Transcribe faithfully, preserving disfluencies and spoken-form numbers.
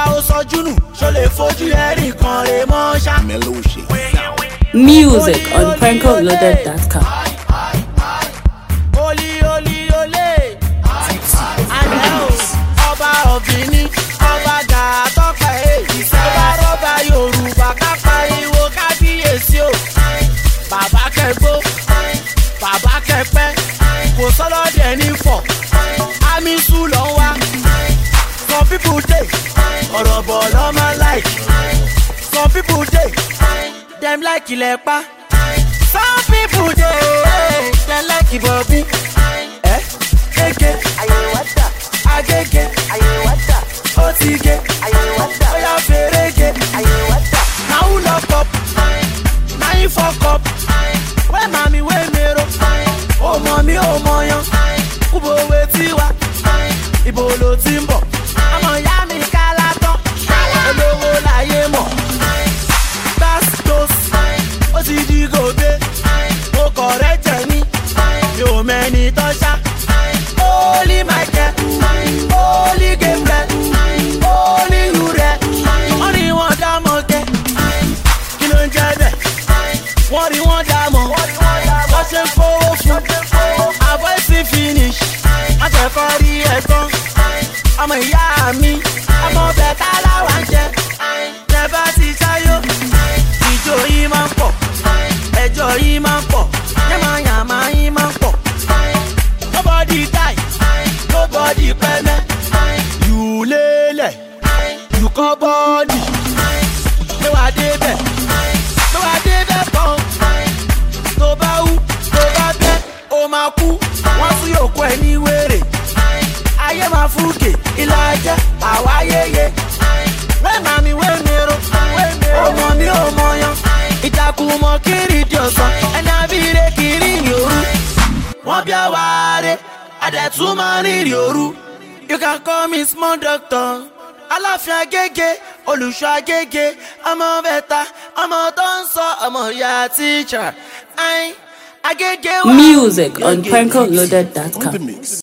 ó sọjú nù ṣó lè fojú ẹ̀rí kan rè mọ́ ṣá. Music on pranko loaded dot com. Oli oli ole alẹ́ o ọba ọ̀bìnní ọba gàtọ́pà èyí ọba rọ́bà Yorùbá kápá ìwò kábíyèsí o bàbá kẹgbó bàbá kẹpẹ́ kò sọ́lọ́dẹ̀ ní fọ̀ àmísù lọ wá some people dey ọ̀rọ̀ bọ̀ lọ́mọ like some people dey dem like ilẹ̀ pa some people dey dem like ìbọ̀bí ẹ̀ kéke àyèwádà agége àyèwádà ó ti gé àyèwádà ó yá fèrègé àyèwádà na who lock up na him fuck up wey mami wey mero ó mọ mi ó mọ yan kúbo wetin wá ibo ló ti ń bọ̀ ọmọ ìyá mi kálá tán olówó láyé mọ̀ gbástos ó ti di gòbé ó kọ̀rẹ́ jẹ̀ ní yóò mẹ́ni tọ́ṣá Holy Michael Holy Gabriel Holy Uriel wọ́n ní wọ́n dá mọ́ kẹ́ kí ló ń jẹ́ bẹ́ẹ̀ wọ́n rí wọ́n dá mọ́ wọ́n ṣe ń fowó fún avoid sí finish wọ́n tẹ̀ kọ́ rí ẹ̀gbọ́n ọmọ ìyá mi ọmọ bẹ̀ta láwa ń jẹ tẹ̀bá ti ṣáyó ìjó yìí máa ń pọ̀ ẹjọ́ yìí máa ń pọ̀ yàmáyàmá yìí máa ń pọ̀ nobody die nobody pẹ́mẹ́ you lélẹ̀ you kọ́ bọ́ọ̀dì gbé wá débẹ̀ gbé wá débẹ̀ pọ́n tó bá wú tó bá bẹ́ ó máa kú wọ́n tún yóò kọ́ ẹ ní wèrè ayé máa fúkè ilé ajẹ́ àwa yéye wẹ́ẹ̀ màmí wẹ́ẹ̀ mèrò ọmọ mi ò mọ yan ìtàkùn mọ kiri di ọ̀sán ẹni abíire kiri ní òru wọ́n bí àwáre àdẹ̀tún máa rìnrìn òru you can call me small doctor aláfin agége olùṣọ́ agége ọmọ bẹ́ta ọmọ tó ń sọ ọmọ ìyá teacher agége wà. Music on pranko loaded dot com.